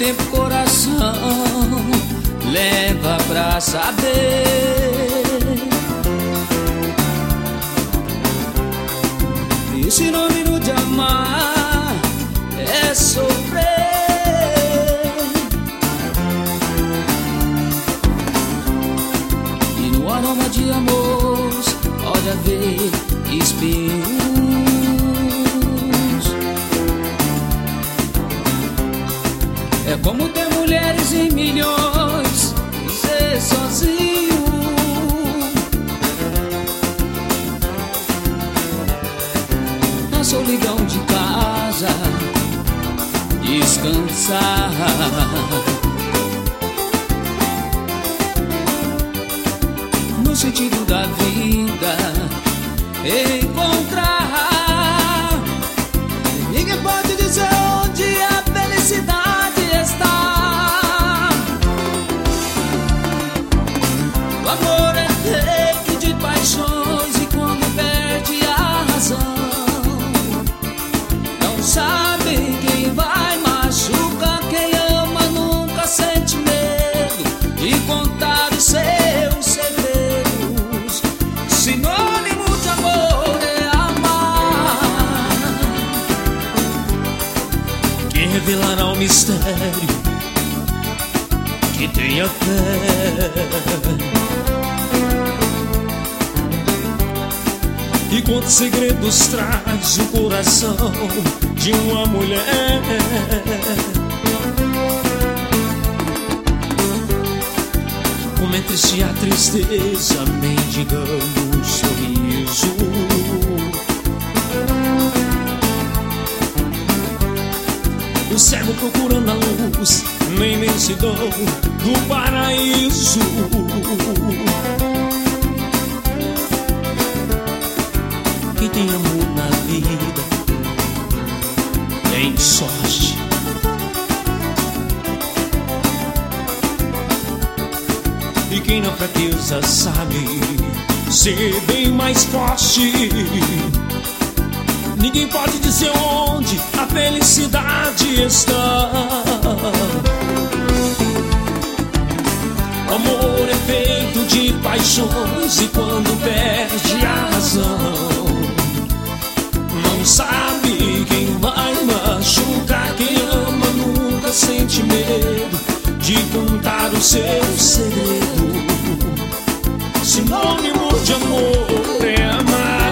tempo o coração leva pra saber. E o sinônimo de amar é sofrer. E no aroma de amor pode haver espinhos. É como ter mulheres em milhões e ser sozinho. Na solidão de casa descansar. No sentido da vida encontrar. Ninguém pode dizer onde a felicidade está. O amor é feito de paixões e quando perde a razão, não sabe quem vai machucar. Quem ama nunca sente medo de contar os seus segredos. Sinônimo de amor é amar. Quem revelará o mistério que tenha fé. E quantos segredos traz o coração de uma mulher. Como é triste a tristeza mendigando um sorriso. O cego procurando a luz na imensidão do paraíso. Quem tem amor na vida tem sorte. E quem na fraqueza sabe ser bem mais forte. Ninguém pode dizer onde a felicidade está. O amor é feito de paixões e quando perde a razão, não sabe quem vai machucar. Quem ama nunca sente medo de contar o seu segredo. Sinônimo de amor é amar.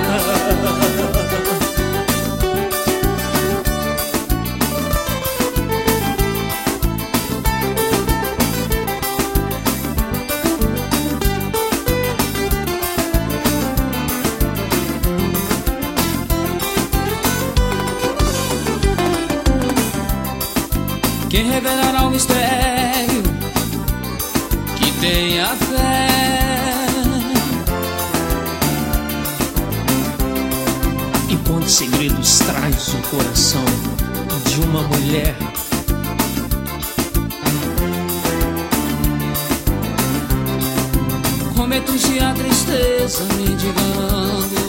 Quem revelará o mistério que tenha fé. E quantos segredos traz o coração de uma mulher. Como é triste a tristeza mendigando